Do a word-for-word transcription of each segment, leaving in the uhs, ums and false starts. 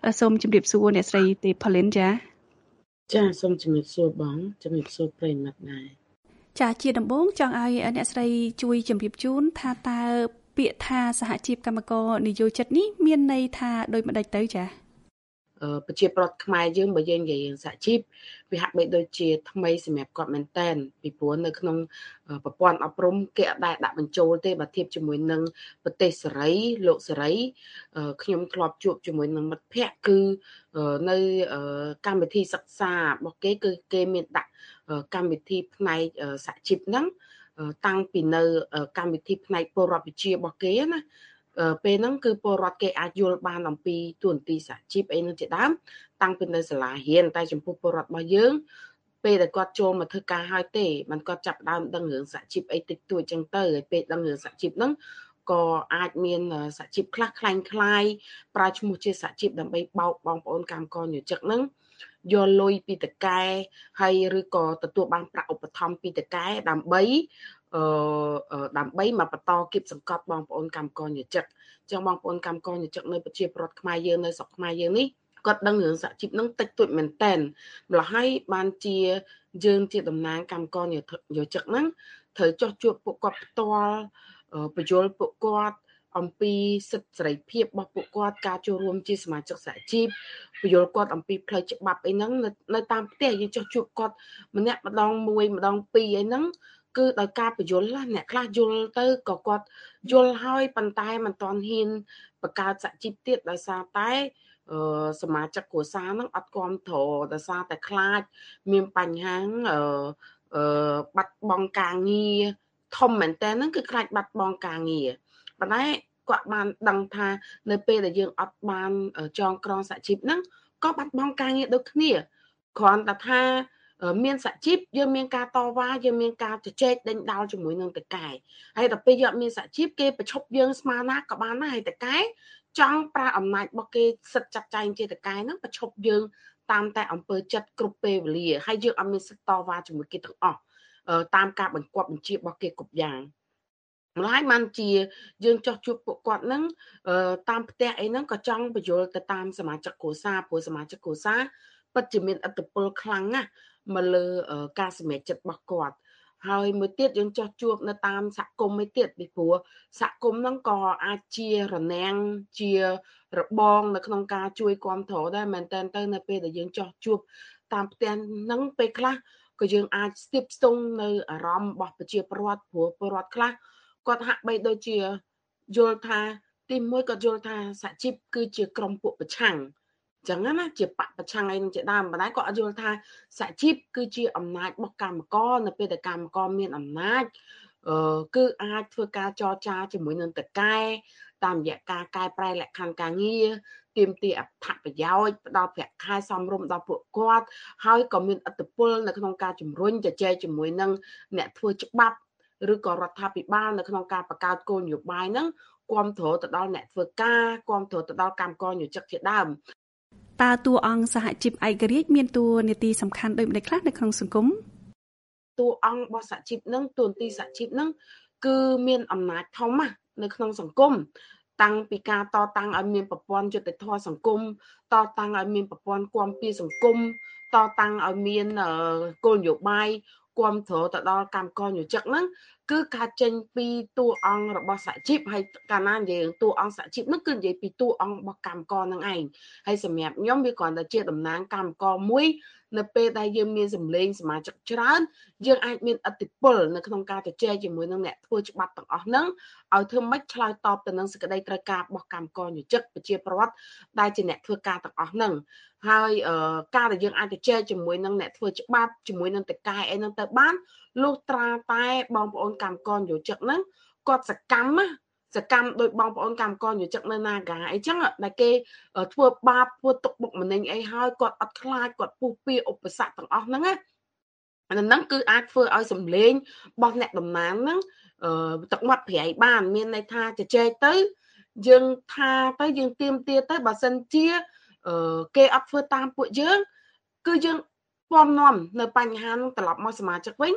សូមជម្រាបសួរអ្នកស្រីទេផលិនចាចាសូមជំរាបសួរបងជំរាបសួរប្រិយមិត្តដែរចាជាដំបូងចង់ឲ្យអ្នកស្រីជួយជម្រាបជូនថាតើពាក្យថាសហជីពកម្មករនិយោជិតនេះមានន័យថាដូចម្ដេចទៅចាប្រជាប្រដ្ឋខ្មែរយើងបើយើងនិយាយរឿងសហជីពវាហាក់បីដូចជាថ្មីសម្រាប់គាត់មែនតែនពីព្រោះនៅក្នុងប្រព័ន្ធអប់រំគេអត់ដែលដាក់បញ្ចូលទេបើធៀបជាមួយនឹងប្រទេសសេរីលោកសេរីខ្ញុំធ្លាប់ជួបជាមួយនឹងមិត្តភ័ក្តិគឺនៅកម្មវិធីសិក្សារបស់គេគឺគេមានដាក់កម្មវិធីផ្នែកសហជីពហ្នឹងតាំងពីនៅកម្មវិធីផ្នែកពលរដ្ឋវិទ្យារបស់គេណាពេលហ្នឹងគឺពលរដ្ឋគេអាចយល់បានអំពីទួនាទីសហជីពអីនោះជាដើមតាំងពីនៅសាលារៀនតែចំពោះពលរដ្ឋរបស់យើងពេលដែលគាត់ចូលមកធ្វើការហើយទេมันគាត់ចាប់ដើមដឹងរឿងសហជីពអីតិចតួចចឹងទៅហើយពេលដឹងរឿងសហជីពហ្នឹងក៏អាចមានសហជីពខ្លះคล้ายคล้ายប្រើឈ្មោះជាសហជីពដើម្បីបោកបងប្អូនកម្មករនិយោជិតហ្នឹងយកលុយពីតកែហើយឬក៏ទទួលបានប្រាក់ឧបត្ថម្ភពីតកែដើម្បីអឺដើម្បីមកបន្តគៀបសង្កត់បងប្អូនកម្មករនិយោជិតចឹងបងប្អូនកម្មករនិយោជិតនៅប្រជាពលរដ្ឋខ្មែរយើងនៅស្រុកខ្មែរយើងនេះគាត់ដឹងរឿងសហជីពនឹងតិចតួចមែនតែនម្ល៉េះហើយបានជាយើងជាតំណាងកម្មករនិយោជិតហ្នឹងត្រូវចោះជួបពួកគាត់ផ្ទាល់បញ្យល់ពួកគាត់អំពីសិទ្ធិសេរីភាពរបស់ពួកគាត់ការចូលរួមជាសមាជិកសហជីពបញ្យល់គាត់អំពីផ្លូវច្បាប់អីហ្នឹងនៅតាមផ្ទះយើងចោះជួបគាត់ម្នាក់ម្ដងមួយម្ដងពីរអីហ្នឹងគឺដោយការបញ្យល់អ្នកខ្លះយល់ទៅក៏គាត់យល់ហើយប៉ុន្តែមិនទាន់ហ៊ានបង្កើតសហជីពទៀតដោយសារតែអឺសមាជិកគ្រួសារហ្នឹងអត់គ្រប់គ្រងដោយសារតែខ្លាចមានបញ្ហាអឺអឺបាត់បង់ការងារធំមែនតើហ្នឹងគឺខ្លាចបាត់បង់ការងារប៉ុន្តែគាត់បានដឹងថានៅពេលដែលយើងអត់បានចងក្រងសហជីពហ្នឹងក៏បាត់បង់ការងារដូចគ្នាគ្រាន់តែថាមានសហជីពយើងមានការតវ៉ាយើងមានការជជែកដេញដោលជាមួយនឹងតកែហើយដល់ពេលយកមានសហជីពគេប្រឈប់យើងស្មើណាក៏បានដែរហើយតកែចង់ប្រើអំណាចរបស់គេសិទ្ធិចាត់ចែងជាតកែហ្នឹងប្រឈប់យើងតាមតែអំពើចិត្តគ្រប់ពេលវេលាហើយយើងអត់មានសិទ្ធិតវ៉ាជាមួយគេទាំងអស់តាមការបញ្គាប់បញ្ជារបស់គេគ្រប់យ៉ាងម្ល៉េះបានជាយើងចោះជួបពួកគាត់ហ្នឹងតាមផ្ទះអីហ្នឹងក៏ចង់បញ្យល់ទៅតាមសមាជិកគ្រួសារព្រោះសមាជិកគ្រួសារពិតជាមានឥទ្ធិពលខ្លាំងណាស់មកលើការសម្រេចចិត្តរបស់គាត់ហើយមួយទៀតយើងចោះជួបនៅតាមសហគមន៍មួយទៀតពីព្រោះសហគមន៍ហ្នឹងក៏អាចជារនាំងជារបងនៅក្នុងការជួយគ្រប់គ្រងដែរមែនតើទៅនៅពេលដែលយើងចោះជួបតាមផ្ទះហ្នឹងពេលខ្លះក៏យើងអាចស្ទាបស្ទង់នៅអារម្មណ៍របស់ប្រជាពលរដ្ឋព្រោះពលរដ្ឋខ្លះគាត់ហាក់បីដូចជាយល់ថាទីមួយគាត់យល់ថាសហជីពគឺជាក្រុមពួកប្រឆាំងចឹងណាជាបកប្រឆាំងអីនឹងជាដើមប៉ុន្តែគាត់អត់យល់ថាសហជីពគឺជាអំណាចរបស់កម្មករនៅពេលដែលកម្មករមានអំណាចអឺគឺអាចធ្វើការចរចាជាមួយនឹងតកែតាមរយៈការកែប្រែលក្ខខណ្ឌការងារទាមទារអត្ថប្រយោជន៍ផ្ដល់ប្រាក់ខែសមរម្យដល់ពួកគាត់ហើយក៏មានឥទ្ធិពលនៅក្នុងការជំរុញជជែកជាមួយនឹងអ្នកធ្វើច្បាប់ឬក៏រដ្ឋាភិបាលនៅក្នុងការបង្កើតគោលនយោបាយហ្នឹងគ្រប់គ្រងទៅដល់អ្នកធ្វើការគ្រប់គ្រងទៅដល់កម្មករនិយោជិតជាដើមតើតួអង្គសហជីពឯករាជ្យមានតួនាទីសំខាន់ដូចម្តេចខ្លះនៅក្នុងសង្គមតួអង្គរបស់សហជីពហ្នឹងតួនាទីសហជីពហ្នឹងគឺមានអំណាចធំណាស់នៅក្នុងសង្គមតាំងពីការតតាំងឲ្យមានប្រព័ន្ធយុត្តិធម៌សង្គមតតាំងឲ្យមានប្រព័ន្ធគាំពារសង្គមតតាំងឲ្យមានគោលនយោបាយគាំទ្រទៅដល់កម្មករនិយោជិតហ្នឹងគឺការចេញពីតួអង្គរបស់សហជីពហើយកាលណានិយាយតួអង្គសហជីពហ្នឹងគឺនិយាយពីតួអង្គរបស់កម្មករហ្នឹងឯងហើយសម្រាប់ខ្ញុំវាគ្រាន់តែជាតំណាងកម្មករមួយនៅពេលដែលយើងមានសម្លេងសមាជិកច្រើនយើងអាចមានឥទ្ធិពលនៅក្នុងការជជែកជាមួយនឹងអ្នកធ្វើច្បាប់ទាំងអស់ហ្នឹងឲ្យធ្វើម៉េចឆ្លើយតបទៅនឹងសេចក្តីត្រូវការរបស់កម្មករនិយោជិតប្រជាពលរដ្ឋដែលជាអ្នកធ្វើការទាំងអស់ហ្នឹងហើយការដែលយើងអាចជជែកជាមួយនឹងអ្នកធ្វើច្បាប់ជាមួយនឹងតកែអីហ្នឹងទៅបានលុះត្រាតែបងប្អូនកម្មករនិយោជិតហ្នឹងគាត់សកម្មណាសកម្មដោយបងប្អូនកម្មករនិយោជិតនៅ Naga អីចឹងដែលគេធ្វើបាបធ្វើទុកបុកម្នេញអីហើយគាត់អត់ខ្លាចគាត់ពុះពៀឧបសគ្គទាំងអស់ហ្នឹងណាអាហ្នឹងគឺអាចធ្វើឲ្យសម្លេងរបស់អ្នកតំណាងហ្នឹងអឺទឹកមាត់ប្រៃបានមានន័យថាជជែកទៅយើងថាទៅយើងទៀមទាទៅបើសិនជាអឺគេអត់ធ្វើតាមពួកយើងគឺយើងពំនាំនៅបញ្ហានឹងត្រឡប់មកសមាជិកវិញ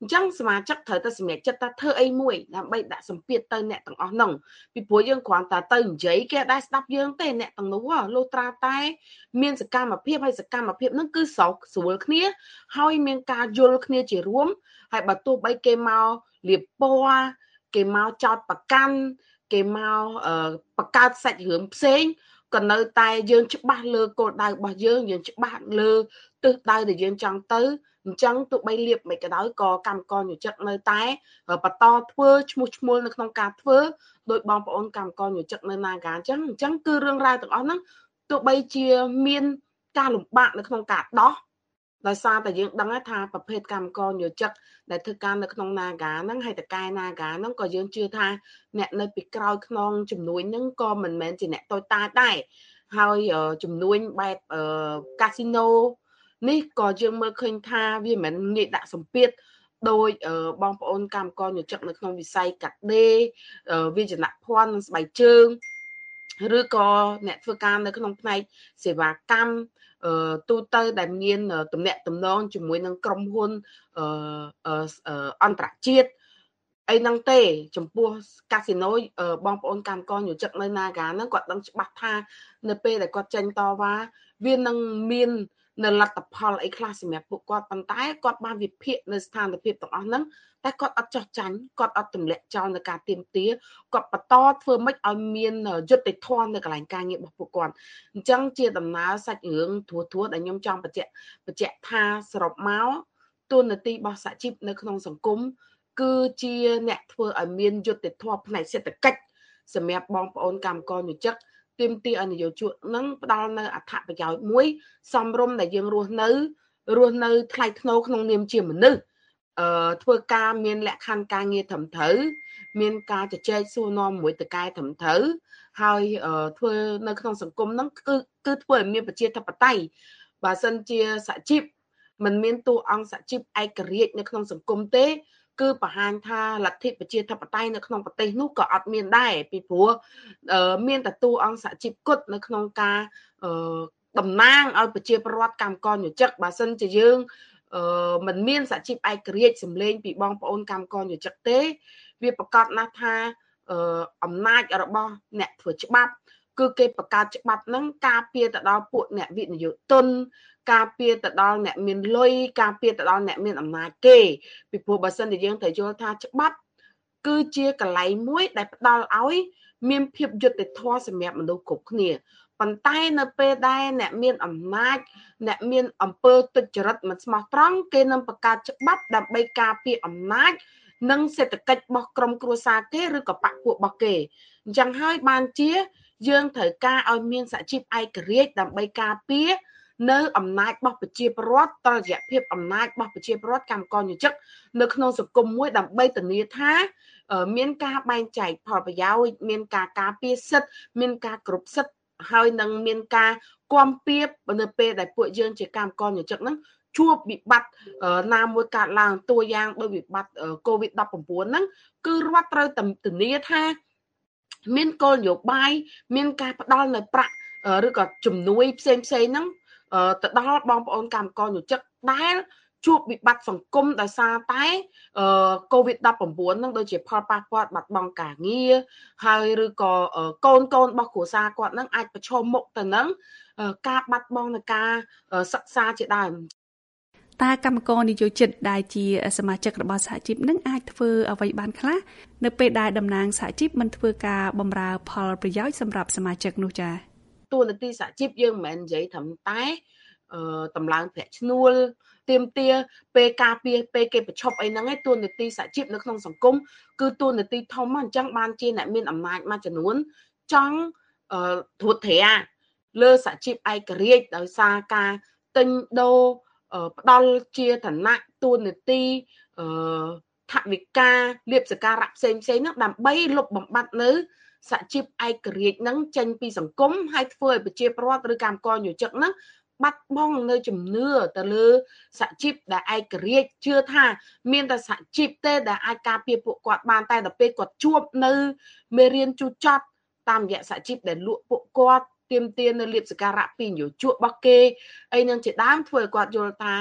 អញ្ចឹងសមាជិកត្រូវតែសម្រេចចិត្តថាធ្វើអីមួយដើម្បីដាក់សម្ពាធទៅអ្នកទាំងអស់ហ្នឹងពីព្រោះយើងគ្រាន់តែទៅនិយាយគេអត់ដែរស្ដាប់យើងទេអ្នកទាំងនោះលុះត្រាតែមានសកម្មភាពហើយសកម្មភាពហ្នឹងគឺស្រោកស្រួលគ្នាហើយមានការយល់គ្នាជារួមហើយបើទោះបីគេមកលៀបពណ៌គេមកចោតប្រកាន់គេមកបង្កើតសាច់រឿងផ្សេងក៏នៅតែយើងច្បាស់លើគោលដៅរបស់យើងយើងច្បាស់លើទិសដៅដែលយើងចង់ទៅអញ្ចឹងទោះបីលៀបមិនក៏ដោយក៏កម្មករយោជិកនៅតែបន្តធ្វើឈ្មោះឈ្មោលនៅក្នុងការធ្វើដោយបងប្អូនកម្មករយោជិកនៅនាការអញ្ចឹងអញ្ចឹងគឺរឿងរ៉ាវទាំងអស់ហ្នឹងទោះបីជាមានការលំបាកនៅក្នុងការដោះដោយសារតែយើងដឹងថាប្រភេទកម្មករយោជិកដែលធ្វើការនៅក្នុង Naga ហ្នឹងហើយតកែ Naga ហ្នឹងក៏យើងជឿថាអ្នកនៅពីក្រោយខ្នងជំនួយហ្នឹងក៏មិនមែនជាអ្នកតូចតាចដែរហើយជំនួយបែបកាស៊ីណូនេះក៏យើងមើលឃើញថាវាមិនងាយដាក់សម្ពាធដោយបងប្អូនកម្មករយោជិកនៅក្នុងវិស័យកាត់ដេរវិជ្ជាភ័ណ្ឌនិងស្បែកជើងឬក៏អ្នកធ្វើការនៅក្នុងផ្នែកសេវាកម្មទូទៅដែលមានទំនាក់ទំនងជាមួយនឹងក្រុមហ៊ុនអន្តរជាតិអីហ្នឹងទេចំពោះកាស៊ីណូបងប្អូនកម្មករយោជិកនៅ Naga ហ្នឹងគាត់ដឹងច្បាស់ថានៅពេលដែលគាត់ចេញតវ៉ាវានឹងមាននៅលទ្ធផលអីខ្លះសម្រាប់ពួកគាត់ប៉ុន្តែគាត់បានវិភាគនៅស្ថានភាពទាំងអស់ហ្នឹងតែគាត់អត់ចោះចាញ់គាត់អត់ទម្លាក់ចោលនៅការទៀមទាគាត់បន្តធ្វើម៉េចឲ្យមានយុត្តិធម៌នៅកន្លែងការងាររបស់ពួកគាត់អញ្ចឹងជាដំណើរសាច់រឿងធួធួដែលខ្ញុំចង់បញ្ជាក់បញ្ជាក់ថាសរុបមកតួនាទីរបស់សហជីពនៅក្នុងសង្គមគឺជាអ្នកធ្វើឲ្យមានយុត្តិធម៌ផ្នែកសេដ្ឋកិច្ចសម្រាប់បងប្អូនកម្មករយោជិកទាមទារឲ្យនយោជកនឹងផ្ដល់នៅអត្ថប្រយោជន៍មួយសមរម្យដែលយើងរស់នៅរស់នៅថ្លៃថ្នូរក្នុងនាមជាមនុស្សអឺធ្វើការមានលក្ខខណ្ឌការងារត្រឹមត្រូវមានការជជែកសួរនាំមួយតកែត្រឹមត្រូវហើយធ្វើនៅក្នុងសង្គមហ្នឹងគឺគឺធ្វើឲ្យមានប្រជាធិបតេយ្យបើសិនជាសហជីពមិនមានតួអង្គសហជីពឯករាជ្យនៅក្នុងសង្គមទេគឺបង្ហាញថាលទ្ធិប្រជាធិបតេយ្យនៅក្នុងប្រទេសនោះក៏អត់មានដែរពីព្រោះមានតែតួអង្គសហជីពគត់នៅក្នុងការតំណាងឲ្យប្រជាពលរដ្ឋកម្មករយោជិកបើសិនជាយើងមិនមានសហជីពឯករាជ្យសម្លេងពីបងប្អូនកម្មករយោជិកទេវាប្រកាសណាស់ថាអំណាចរបស់អ្នកធ្វើច្បាប់គឺគេបង្កើតច្បាប់ហ្នឹងការពារទៅដល់ពួកអ្នកវិនិយោគទុនការពារទៅដល់អ្នកមានលុយការពារទៅដល់អ្នកមានអំណាចគេពីព្រោះបើសិនជាយើងត្រូវយល់ថាច្បាប់គឺជាកន្លែងមួយដែលផ្ដល់ឲ្យមានភាពយុត្តិធម៌សម្រាប់មនុស្សគ្រប់គ្នាប៉ុន្តែនៅពេលដែលអ្នកមានអំណាចអ្នកមានអំពើទុច្ចរិតមិនស្មោះត្រង់គេនឹងបង្កើតច្បាប់ដើម្បីការពារអំណាចនិងសេដ្ឋកិច្ចរបស់ក្រុមគ្រួសារគេឬក៏បកពួករបស់គេអញ្ចឹងហើយបានជាយើងត្រូវការឲ្យមានសហជីពឯករាជ្យដើម្បីការពារនៅអំណាចរបស់ប្រជាពលរដ្ឋតរយៈភាពអំណាចរបស់ប្រជាពលរដ្ឋកម្មករយោជិកនៅក្នុងសង្គមមួយដើម្បីធានាថាមានការបែងចែកផលប្រយោជន៍មានការការពារសិទ្ធិមានការគ្រប់សិទ្ធិហើយនឹងមានការគាំពៀបនៅពេលដែលពួកយើងជាកម្មករយោជិកហ្នឹងជួបវិបត្តិណាមួយកើតឡើងតួយ៉ាងដោយវិបត្តិ កូវីដ ដប់ប្រាំបួន ហ្នឹងគឺរដ្ឋត្រូវធានាថាមានគោលនយោបាយមានការផ្ដល់នៅប្រាក់ឬក៏ជំនួយផ្សេងផ្សេងហ្នឹងទៅដល់បងប្អូនកម្មករយោជិកដែលជួបវិបត្តិសង្គមដោយសារតែកូវីដ ដប់ប្រាំបួន ហ្នឹងដូចជាផលប៉ះពាល់បាត់បង់ការងារហើយឬក៏កូនកូនរបស់គ្រួសារគាត់ហ្នឹងអាចប្រឈមមុខទៅនឹងការបាត់បង់នៃការសិក្សាជាដើមតើកម្មករនិយោជិតដែលជាសមាជិករបស់សហជីពនឹងអាចធ្វើអ្វីបានខ្លះនៅពេលដែលតំណាងសហជីពមិនធ្វើការបម្រើផលប្រយោជន៍សម្រាប់សមាជិកនោះចា៎តួនាទីសហជីពយើងមិនមែននិយាយត្រឹមតែតម្លើងប្រាក់ឈ្នួលទៀមទាពេលការពារពេលគេប្រឈប់អីហ្នឹងឯងតួនាទីសហជីពនៅក្នុងសង្គមគឺតួនាទីធំអញ្ចឹងបានជាអ្នកមានអំណាចមួយចំនួនចង់ត្រួតត្រាលើសហជីពឯករាជ្យដោយសារការទិញដូរផ្ដល់ជាឋានៈតួនាទីថវិកាលៀបសក្ការៈផ្សេងផ្សេងហ្នឹងដើម្បីលុបបំបាត់នៅសហជីពឯករាជ្យហ្នឹងចេញពីសង្គមហើយធ្វើឲ្យប្រជាពលរដ្ឋឬកម្មករយោជិកហ្នឹងបាត់បង់នៅជំនឿទៅលើសហជីពដែលឯករាជ្យជឿថាមានតែសហជីពទេដែលអាចការពារពួកគាត់បានតែដល់ពេលគាត់ជួបនៅមេរៀនជូចត់តាមរយៈសហជីពដែលលក់ពួកគាត់ទាមទារនៅលៀបសក្ការៈពីនយោជករបស់គេអីនឹងជាដើមធ្វើឲ្យគាត់យល់ថាអ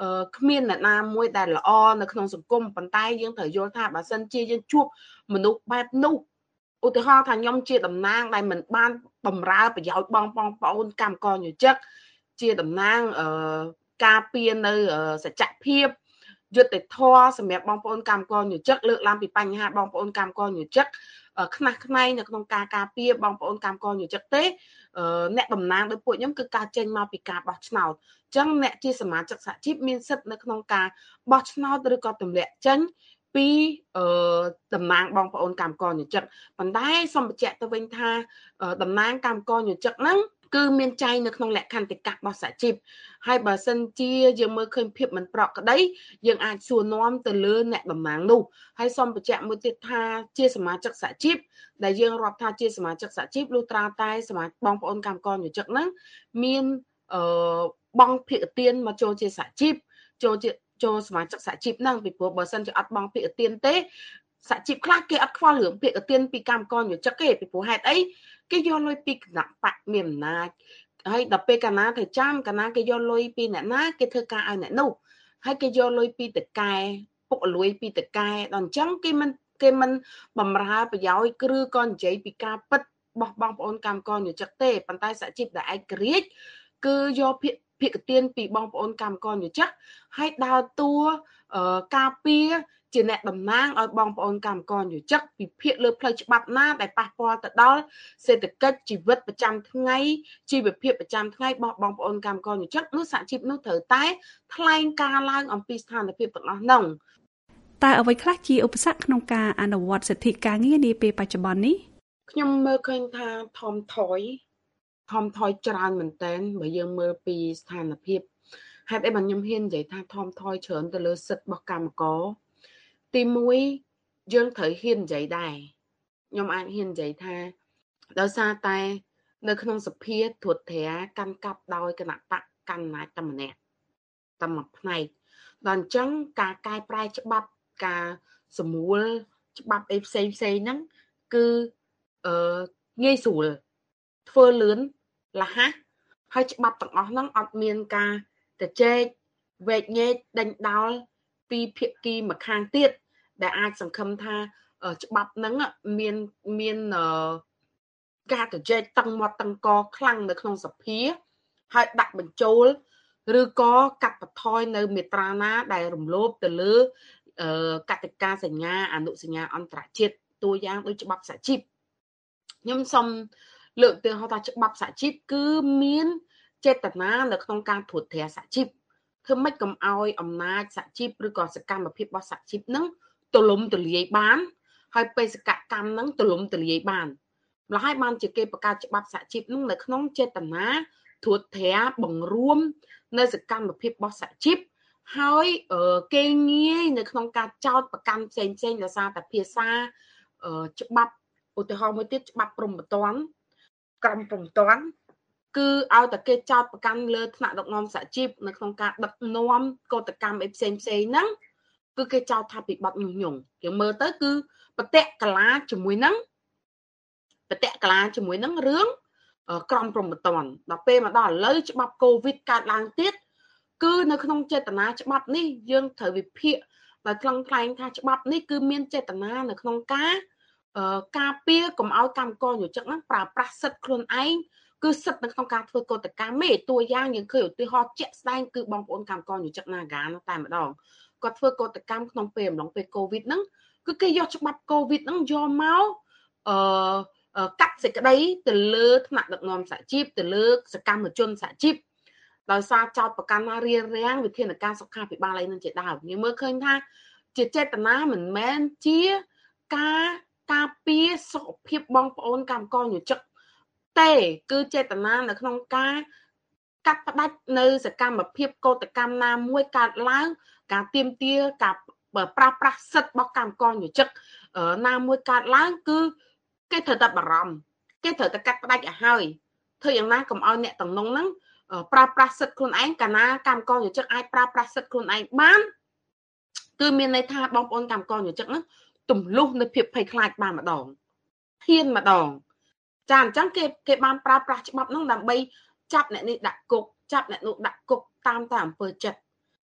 គ្មានអ្នកណាមួយដែលល្អនៅក្នុងសង្គមប៉ុន្តែយើងត្រូវយល់ថាបើសិនជាយើងជួបមនុស្សបែបនោះឧទាហរណ៍ថាខ្ញុំជាតំណាងដែលមិនបានបំរើប្រយោជន៍បងបងប្អូនកម្មករនិយោជិកជាតំណាងការពារនៅសច្ចភាពយុត្តិធម៌សម្រាប់បងប្អូនកម្មករនិយោជិកលើកឡើងពីបញ្ហាបងប្អូនកម្មករនិយោជិកខ្នះខ្នែងនៅក្នុងការការពារបងប្អូនកម្មករនិយោជិកទេអ្នកតំណាងដោយពួកខ្ញុំគឺការចេញមកពីការបោះឆ្នោតអញ្ចឹងអ្នកជាសមាជិកសហជីពមានសិទ្ធិនៅក្នុងការបោះឆ្នោតឬក៏ទម្លាក់ចេញពីតំណាងបងប្អូនកម្មករនិយោជិកប៉ុន្តែសូមបញ្ជាក់ទៅវិញថាតំណាងកម្មករនិយោជិកហ្នឹងគឺមានចែងនៅក្នុងលក្ខន្តិកៈរបស់សហជីពហើយបើសិនជាយើងមើលឃើញភាពមិនប្រក្រតីយើងអាចសួរនាំទៅលើអ្នកតំណាងនោះហើយសូមបញ្ជាក់មួយទៀតថាជាសមាជិកសហជីពដែលយើងរាប់ថាជាសមាជិកសហជីពលុះត្រាតែសមាជិកបងប្អូនកម្មករនិយោជិកហ្នឹងមានអឺបង់ភាគទានមកចូលជាសហជីពចូលជាចូលសមាជិកសហជីពហ្នឹងពីព្រោះបើសិនជាអត់បង់ភាគទានទេសហជីពខ្លះគេអត់ខ្វល់រឿងភាគទានពីកម្មករនិយោជិកទេពីព្រោះហេតុអីគេយកលុយពីគណៈបកមានអំណាចហើយដល់ពេលកាលណាទៅចាំកាលណាគេយកលុយពីអ្នកណាគេធ្វើការឲ្យអ្នកនោះហើយគេយកលុយពីតកែពុកលុយពីតកែដល់អញ្ចឹងគេមិនគេមិនបំរើប្រយោជន៍គឺក៏និយាយពីការពិតរបស់បងប្អូនកម្មករនិយោជិកទេប៉ុន្តែសហជីពដែលឯករាជ្យគឺយកភាគភាគទានពីបងប្អូនកម្មករនិយោជិកហើយដើរតួការពារជាអ្នកតំណាងឲ្យបងប្អូនកម្មករនិយោជិកពិភាក្សាលើផ្លូវច្បាប់ណាដែលប៉ះពាល់ទៅដល់សេដ្ឋកិច្ចជីវិតប្រចាំថ្ងៃជីវភាពប្រចាំថ្ងៃរបស់បងប្អូនកម្មករនិយោជិកនោះសហជីពនោះត្រូវតែថ្លែងការឡើងអំពីស្ថានភាពទាំងអស់នោះតើអ្វីខ្លះជាឧបសគ្គក្នុងការអនុវត្តសិទ្ធិការងារនាពេលបច្ចុប្បន្ននេះខ្ញុំមើលឃើញថាថមថយថមថយច្រើនមែនទែនបើយើងមើលពីស្ថានភាពហេតុអីបានខ្ញុំហ៊ាននិយាយថាថមថយច្រើនទៅលើសិទ្ធិរបស់កម្មករទីមួយយើងត្រូវហ៊ាននិយាយដែរខ្ញុំអាចហ៊ាននិយាយថាដោយសារតែនៅក្នុងសភាត្រួតត្រាកាន់កាប់ដោយគណៈបកកណ្ដាលតែម្នាក់តែមួយផ្នែកដល់អញ្ចឹងការកែប្រែច្បាប់ការសម្រួលច្បាប់អីផ្សេងផ្សេងហ្នឹងគឺអឺងាយស្រួលធ្វើលឿនលះហះហើយច្បាប់ទាំងអស់ហ្នឹងអត់មានការទៅជែកវែកញែកដេញដោលពីភាគីម្ខាងទៀតដែលអាចសង្ឃឹមថាច្បាប់ហ្នឹងមានមានការទៅជែកតឹងមាត់តឹងកខ្លាំងនៅក្នុងសភាហើយដាក់បញ្ចូលឬក៏កាត់បន្ថយនៅមាត្រាណាដែលរំលោភទៅលើកតិកាសញ្ញាអនុសញ្ញាអន្តរជាតិតួយ៉ាងដូចច្បាប់សហជីពខ្ញុំសូមលើកឧទាហរណ៍ថាច្បាប់សហជីពគឺមានចេតនានៅក្នុងការត្រួតត្រាសហជីពធ្វើម៉េចកុំឲ្យអំណាចសហជីពឬក៏សកម្មភាពរបស់សហជីពនឹងទលំទលាយបានហើយបេសកកម្មនឹងទលំទលាយបានម្ល៉េះហើយបានជាគេបង្កើតច្បាប់សហជីពនឹងនៅក្នុងចេតនាត្រួតត្រាបង្រួមនៅសកម្មភាពរបស់សហជីពហើយគេងាយនៅក្នុងការចោទប្រកាន់ផ្សេងផ្សេងដោយសារតែភាសាច្បាប់ឧទាហរណ៍មួយទៀតច្បាប់ព្រហ្មទណ្ឌក្រមព្រហ្មទណ្ឌគឺឲ្យតែគេចោទប្រកាន់លើថ្នាក់ដឹកនាំសហជីពនៅក្នុងការដឹកនាំកតកម្មអីផ្សេងផ្សេងហ្នឹងគឺគេចោទថាពីបទញុះញង់គេមើលទៅគឺបតៈកលាជាមួយនឹងបតៈកលាជាមួយនឹងរឿងក្រមព្រហ្មទណ្ឌដល់ពេលមកដល់ឥឡូវច្បាប់កូវីដកើតឡើងទៀតគឺនៅក្នុងចេតនាច្បាប់នេះយើងត្រូវវិភាគដោយថ្លឹងថ្លែងថាច្បាប់នេះគឺមានចេតនានៅក្នុងការការពារកុំឲ្យកម្មករនិយោជិកហ្នឹងប្រើប្រាស់សិទ្ធិខ្លួនឯងគឺសិទ្ធិនៅក្នុងការធ្វើកតកម្មទេតួយ៉ាងយើងឃើញឧទាហរណ៍ជាក់ស្ដែងគឺបងប្អូនកម្មករនិយោជិក Naga នោះតែម្ដងគាត់ធ្វើកតកម្មក្នុងពេលអំឡុងពេលកូវីដហ្នឹងគឺគេយកច្បាប់កូវីដហ្នឹងយកមកអឺកាត់សេចក្តីទៅលើថ្នាក់ដឹកនាំសហជីពទៅលើសកម្មជនសហជីពដោយសារចោតប្រកាន់ថារៀបរៀងវិធានការសុខាភិបាលអីនឹងជាដើមយើងមើលឃើញថាជាចេតនាមិនមែនជាការការពារសុខភាពបងប្អូនកម្មករនិយោជិកទេគឺចេតនានៅក្នុងការកាត់ផ្ដាច់នៅសកម្មភាពកតកម្មណាមួយកើតឡើងការទាមទារការប្រាស្រ័យសិទ្ធិរបស់កម្មករនិយោជិកណាមួយកើតឡើងគឺគេត្រូវតែបារម្ភគេត្រូវតែកាត់ផ្ដាច់ឲ្យហើយធ្វើយ៉ាងណាកុំឲ្យអ្នកទាំងនោះហ្នឹងប្រើប្រាស់សិទ្ធិខ្លួនឯងកាលណាកម្មករនិយោជិកអាចប្រើប្រាស់សិទ្ធិខ្លួនឯងបានគឺមានន័យថាបងប្អូនកម្មករនិយោជិកហ្នឹងទម្លុះនៅភាពភ័យខ្លាចបានម្ដងហ៊ានម្ដងចាអញ្ចឹងគេគេបានប្រើប្រាស់ច្បាប់ហ្នឹងដើម្បីចាប់អ្នកនេះដាក់គុកចាប់អ្នកនោះដាក់គុកតាមតែអំពើចិត្ត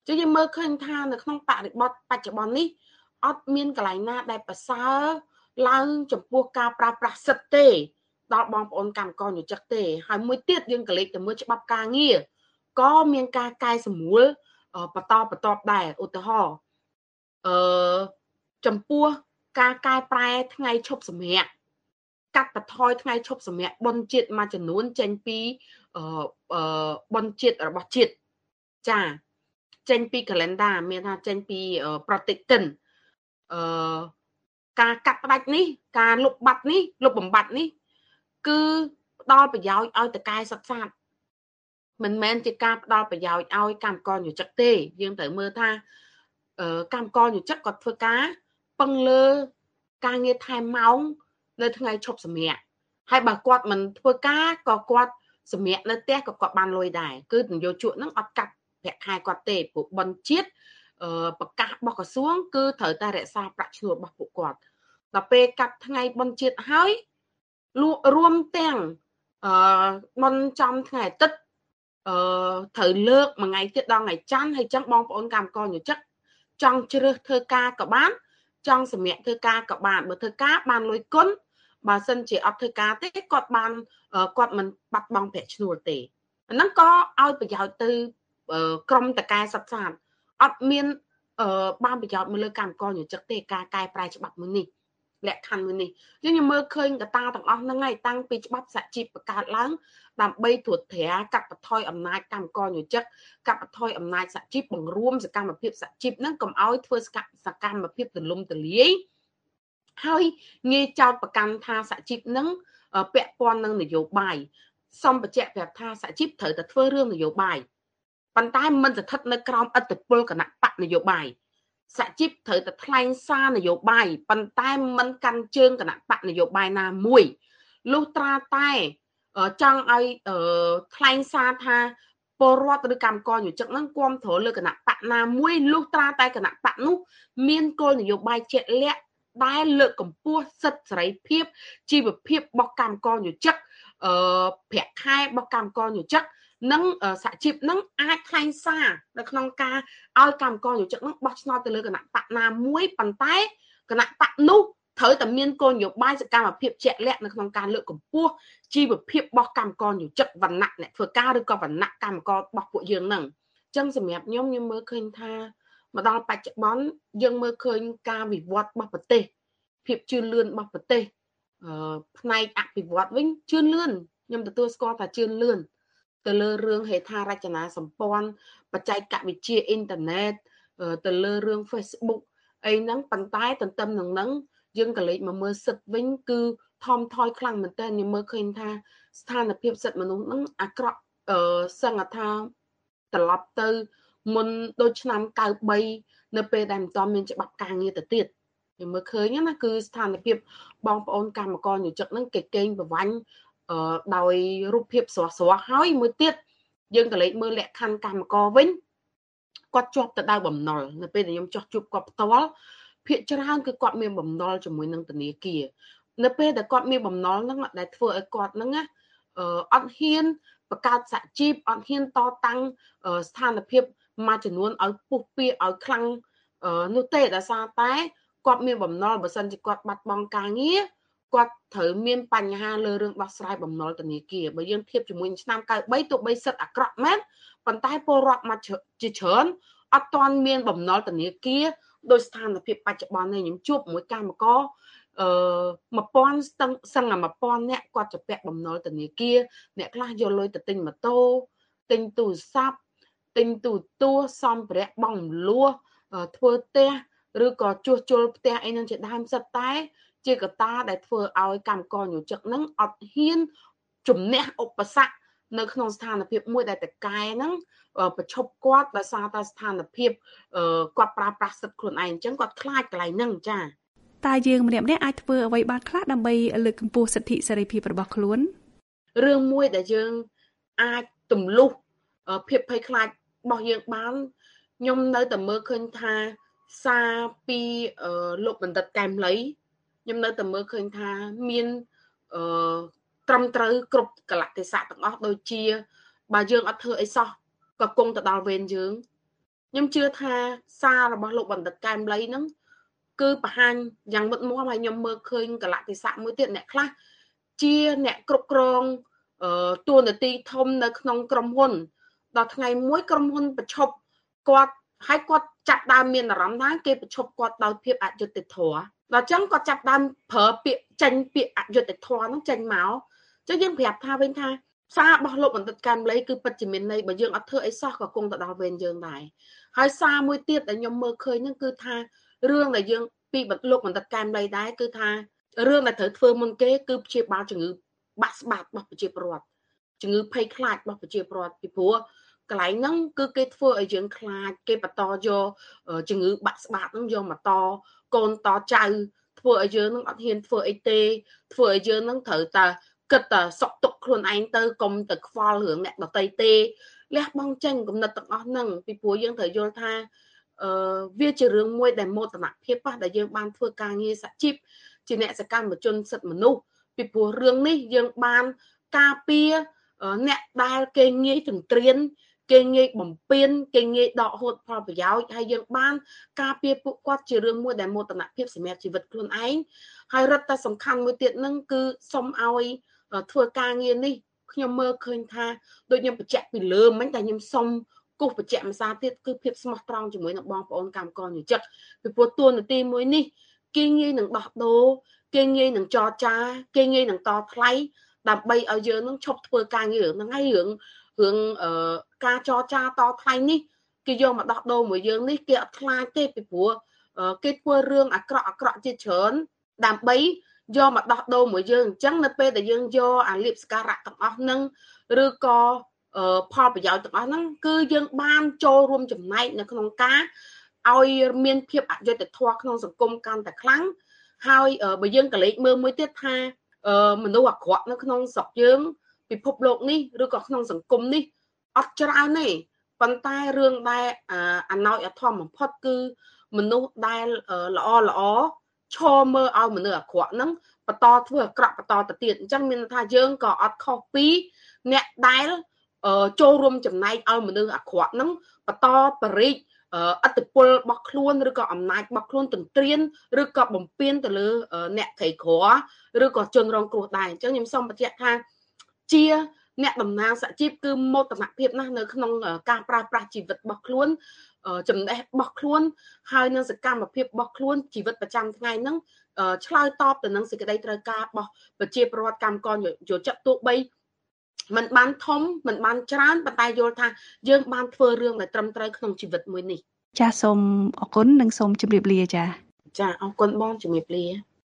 ចឹងយើងមើលឃើញថានៅក្នុងបរិបទបច្ចុប្បន្ននេះអត់មានកន្លែងណាដែលប្រសើរឡើងចំពោះការប្រើប្រាស់សិទ្ធិទេដល់បងប្អូនកម្មករនិយោជិតទេហើយមួយទៀតយើងក៏លេខទៅមើលច្បាប់ការងារក៏មានការកែសម្រួលបន្តបន្តដែរឧទាហរណ៍អឺចំពោះការកែប្រែថ្ងៃឈប់សម្រាកកាត់បន្ថយថ្ងៃឈប់សម្រាកបុណ្យជាតិមួយចំនួនចេញពីអឺបុណ្យជាតិរបស់ជាតិចាចេញពី calendar មានថាចេញពីប្រតិទិនអឺការកាត់ផ្ដាច់នេះការលុបបាត់នេះលុបបំបត្តិនេះគឺផ្ដល់ប្រយោជន៍ឲ្យតកែសិក្សាមិនមែនជាការផ្ដល់ប្រយោជន៍ឲ្យកម្មករនិយោជិតទេយើងត្រូវមើលថាកម្មករនិយោជិតគាត់ធ្វើការពឹងលើការងារថែមម៉ោងនៅថ្ងៃឈប់សម្រាកហើយបើគាត់មិនធ្វើការក៏គាត់សម្រាកនៅផ្ទះក៏គាត់បានលុយដែរគឺនយោជកហ្នឹងអត់កាត់ប្រាក់ខែគាត់ទេព្រោះបនជាតិប្រកាសរបស់ក្រសួងគឺត្រូវតែរក្សាប្រាក់ឈ្នួលរបស់ពួកគាត់ដល់ពេលកាត់ថ្ងៃបនជាតិហើយរួមទាំងអឺបនចំថ្ងៃអាទិត្យអឺត្រូវលើកមួយថ្ងៃទៀតដល់ថ្ងៃច័ន្ទហើយចឹងបងប្អូនកម្មករនិយោជិតចង់ជ្រើសធ្វើការក៏បានចង់សម្រាកធ្វើការក៏បានបើធ្វើការបានលុយគុណបើសិនជាអត់ធ្វើការទេគាត់បានគាត់មិនបាត់បង់ប្រាក់ឈ្នួលទេអាហ្នឹងក៏ឲ្យប្រយោជន៍ទៅក្រុមតកែសិក្សាអត់មានបានប្រយោជន៍មកលើកម្មករនិយោជិតទេការកែប្រែច្បាប់មួយនេះលក្ខខណ្ឌមួយនេះយើងយើងមើលឃើញកត្តាទាំងអស់ហ្នឹងហើយតាំងពីច្បាប់សហជីពបង្កើតឡើងដើម្បីត្រួតត្រាកាត់បន្ថយអំណាចកម្មករនិយោជិតកាត់បន្ថយអំណាចសហជីពបង្រួមសកម្មភាពសហជីពហ្នឹងកុំឲ្យធ្វើសកម្មភាពទលំទលាយហើយងាយចោទប្រកាន់ថាសហជីពហ្នឹងពាក់ព័ន្ធនឹងនយោបាយសំបញ្ជាក់ប្រាប់ថាសហជីពត្រូវតែធ្វើរឿងនយោបាយប៉ុន្តែមិនស្ថិតនៅក្រោមឥទ្ធិពលគណៈបកនយោបាយសហជីពត្រូវតែថ្លែងសារនយោបាយប៉ុន្តែមិនកាន់ជើងគណៈបកនយោបាយណាមួយលុះត្រាតែចង់ឲ្យថ្លែងសារថាពលរដ្ឋឬកម្មករនិយោជិតហ្នឹងគាំទ្រលើគណៈបកណាមួយលុះត្រាតែគណៈបកនោះមានគោលនយោបាយជាក់លាក់ដែលលើកកម្ពស់សិទ្ធិសេរីភាពជីវភាពរបស់កម្មករនិយោជិតអឺប្រាក់ខែរបស់កម្មករនិយោជិតនិងសហជីពនឹងអាចថ្លែងសារនៅក្នុងការឲ្យកម្មករនិយោជិតនឹងបោះឆ្នោតទៅលើគណៈបកណាមួយប៉ុន្តែគណៈបកនោះត្រូវតែមានគោលនយោបាយសកម្មភាពជាក់លាក់នៅក្នុងការលើកកម្ពស់ជីវភាពរបស់កម្មករនិយោជិតវណ្ណៈអ្នកធ្វើការឬក៏វណ្ណៈកម្មកររបស់ពួកយើងនឹងអញ្ចឹងសម្រាប់ខ្ញុំខ្ញុំមើលឃើញថាមកដល់បច្ចុប្បន្នយើងមើលឃើញការវិវត្តរបស់ប្រទេសភាពជឿនលឿនរបស់ប្រទេសអឺផ្នែកអភិវឌ្ឍវិញជឿនលឿនខ្ញុំទទួលស្គាល់ថាជឿនលឿនទៅលើរឿងហេដ្ឋារចនាសម្ព័ន្ធបច្ចេកវិទ្យាអ៊ីនធឺណិតទៅលើរឿង Facebook អីហ្នឹងប៉ុន្តែទន្ទឹមនឹងហ្នឹងយើងក៏លេចមកមើលសិទ្ធិវិញគឺថមថយខ្លាំងមែនតើខ្ញុំមើលឃើញថាស្ថានភាពសិទ្ធិមនុស្សហ្នឹងអាក្រក់អឺសឹងថាត្រឡប់ទៅមុនដូចឆ្នាំកៅបីនៅពេលដែលមិនទាន់មានច្បាប់ការងារទៅទៀតខ្ញុំមើលឃើញណាគឺស្ថានភាពបងប្អូនកម្មករនិយោជិតហ្នឹងគេកេងប្រវ័ញ្ចអឺដោយរូបភាពស្រស់ស្រស់ហើយមួយទៀតយើងក៏លេចមើលលក្ខខណ្ឌកម្មករវិញគាត់ជាប់ទៅដៅបំណុលនៅពេលដែលខ្ញុំចោះជួបគាត់ផ្ទាល់ភាគច្រើនគឺគាត់មានបំណុលជាមួយនឹងធនាគារនៅពេលដែលគាត់មានបំណុលហ្នឹងដែលធ្វើឲ្យគាត់ហ្នឹងណាអឺអត់ហ៊ានបង្កើតសហជីពអត់ហ៊ានតតាំងស្ថានភាពមួយចំនួនឲ្យពុះពៀឲ្យខ្លាំងនោះទេដោយសារតែគាត់មានបំណុលបើសិនជាគាត់បាត់បង់ការងារគាត់ត្រូវមានបញ្ហាលើរឿងដោះស្រាយបំណុលធនាគារបើយើងធៀបជាមួយឆ្នាំកៅបីទោះបីសិទ្ធិអាក្រក់មែនប៉ុន្តែពលរដ្ឋមកជាច្រើនអត់ទាន់មានបំណុលធនាគារដោយស្ថានភាពបច្ចុប្បន្ននេះខ្ញុំជួបមួយកម្មករអឺ1000ស្ទឹងសឹងតែ1000នាក់គាត់ជាពាក់បំណុលធនាគារអ្នកខ្លះយកលុយទៅទិញម៉ូតូទិញទូរស័ព្ទទិញទូទួសម្ភារៈបង់មលួសធ្វើផ្ទះឬក៏ជួសជុលផ្ទះអីនឹងជាដើមសិតតែជាកត្តាដែលធ្វើឲ្យកម្មករនិយោជិតនឹងអត់ហ៊ានជំនះឧបសគ្គនៅក្នុងស្ថានភាពមួយដែលតកែហ្នឹងប្រឈប់គាត់ដោយសារតែស្ថានភាពគាត់ប្រើប្រាស់សិទ្ធិខ្លួនឯងអញ្ចឹងគាត់ខ្លាចកន្លែងហ្នឹងចាតែយើងម្នាក់ម្នាក់អាចធ្វើអ្វីបានខ្លះដើម្បីលើកកម្ពស់សិទ្ធិសេរីភាពរបស់ខ្លួនរឿងមួយដែលយើងអាចទម្លុះភាពភ័យខ្លាចរបស់យើងបានខ្ញុំនៅតែមើលឃើញថាសារពីលោកបណ្ឌិតកែមលីខ្ញុំនៅតែមើលឃើញថាមានអឺត្រឹមត្រូវគ្រប់កលៈទេសៈទាំងអស់ដូចជាបើយើងអត់ធ្វើអីសោះក៏គង់ទៅដល់វេនយើងខ្ញុំជឿថាសាររបស់លោកបណ្ឌិតកែមលីហ្នឹងគឺបង្ហាញយ៉ាងមុតមមឲ្យខ្ញុំមើលឃើញកលៈទេសៈមួយទៀតអ្នកខ្លះជាអ្នកគ្រប់គ្រងអឺតួនាទីធំនៅក្នុងក្រុមហ៊ុនដល់ថ្ងៃមួយក្រុមហ៊ុនប្រឈប់គាត់ហើយគាត់ចាប់ដើមមានអារម្មណ៍ថាគេប្រឈប់គាត់ដោយភាពអយុត្តិធម៌ដល់អញ្ចឹងគាត់ចាប់ដើមប្រើពាក្យចេញពាក្យអយុត្តិធម៌ហ្នឹងចេញមកអញ្ចឹងយើងប្រាប់ថាវិញថាសាររបស់លោកបណ្ឌិតកែមលីគឺពិតជាមានន័យបើយើងអត់ធ្វើអីសោះក៏គង់ទៅដល់វេនយើងដែរហើយសារមួយទៀតដែលខ្ញុំមើលឃើញហ្នឹងគឺថារឿងដែលយើងពីលោកបណ្ឌិតកែមលីដែរគឺថារឿងដែលត្រូវធ្វើមុនគេគឺព្យាបាលជំងឺបាក់ស្បាតរបស់ប្រជាពលរដ្ឋជំងឺភ័យខ្លាចរបស់ប្រជាពលរដ្ឋពីព្រោះកន្លែងហ្នឹងគឺគេធ្វើឲ្យយើងខ្លាចគេបន្តយកជំងឺបាក់ស្បាតហ្នឹងយកមកតកូនតចៅធ្វើឲ្យយើងហ្នឹងអត់ហ៊ានធ្វើអីទេធ្វើឲ្យយើងហ្នឹងត្រូវតែគិតតែសុកទុកខ្លួនឯងទៅកុំទៅខ្វល់រឿងអ្នកដទៃទេលះបង់ចេញគំនិតទាំងអស់ហ្នឹងពីព្រោះយើងត្រូវយល់ថាអឺវាជារឿងមួយដែលមោទនភាពប៉ះដែលយើងបានធ្វើការងារសហជីពជាអ្នកសកម្មជនសិទ្ធិមនុស្សពីព្រោះរឿងនេះយើងបានការពារអ្នកដែលគេងាយទន្ទ្រានគេងាយបំពេញគេងាយដកហូតផលប្រយោជន៍ហើយយើងបានការពារពួកគាត់ជារឿងមួយដែលមោទនភាពសម្រាប់ជីវិតខ្លួនឯងហើយរឹតតែសំខាន់មួយទៀតហ្នឹងគឺសូមឲ្យធ្វើការងារនេះខ្ញុំមើលឃើញថាដូចខ្ញុំបញ្ជាក់ពីលើមិញតែខ្ញុំសូមគូសបញ្ជាក់ម្សាទៀតគឺភាពស្មោះត្រង់ជាមួយនឹងបងប្អូនកម្មករនិយោជិតពីព្រោះតួនាទីមួយនេះគេងាយនឹងដោះដូរគេងាយនឹងចរចាគេងាយនឹងតថ្លៃដើម្បីឲ្យយើងនឹងឈប់ធ្វើការងារហ្នឹងហើយរឿងរឿងការចរចាតថ្លៃនេះគេយកមកដោះដូរមួយយើងនេះគេអត់ខ្លាចទេពីព្រោះគេធ្វើរឿងអាក្រក់អាក្រក់ជាច្រើនដើម្បីយកមកដោះដូរមួយយើងអញ្ចឹងនៅពេលដែលយើងយកអាលៀបសការៈទាំងអស់ហ្នឹងឬក៏ផលប្រយោជន៍ទាំងអស់ហ្នឹងគឺយើងបានចូលរួមចំណែកនៅក្នុងការឲ្យមានភាពអយុត្តិធម៌ក្នុងសង្គមកាន់តែខ្លាំងហើយបើយើងក៏លេចមើលមួយទៀតថាមនុស្សអាក្រក់នៅក្នុងស្រុកយើងពិភពលោកនេះឬក៏ក្នុងសង្គមនេះអត់ច្រើនទេប៉ុន្តែរឿងដែលអណោចអធមបំផុតគឺមនុស្សដែលល្អល្អឈរមើលឲ្យមនុស្សអាក្រក់ហ្នឹងបន្តធ្វើអាក្រក់បន្តទៅទៀតអញ្ចឹងមានថាយើងក៏អត់ខុសពីអ្នកដែលចូលរួមចំណែកឲ្យមនុស្សអាក្រក់ហ្នឹងបន្តបរិយាអត្តពលរបស់ខ្លួនឬក៏អំណាចរបស់ខ្លួនទន្ទ្រានឬក៏បំពេញទៅលើអ្នកក្រីក្រឬក៏ជនរងគ្រោះដែរអញ្ចឹងខ្ញុំសូមបញ្ជាក់ថាជាអ្នកតំណាងសហជីពគឺមោទនភាពណាស់នៅក្នុងការប្រើប្រាស់ជីវិតរបស់ខ្លួនចំណេះរបស់ខ្លួនហើយនឹងសកម្មភាពរបស់ខ្លួនជីវិតប្រចាំថ្ងៃហ្នឹងឆ្លើយតបទៅនឹងសេចក្តីត្រូវការរបស់ប្រជាពលរដ្ឋកម្មករយោជិតទោះបីมันបានធំมันបានច្រើនប៉ុន្តែយល់ថាយើងបានធ្វើរឿងដែលត្រឹមត្រូវក្នុងជីវិតមួយនេះចាសូមអរគុណនិងសូមជម្រាបលាចាចាអរគុណបងជម្រាបលា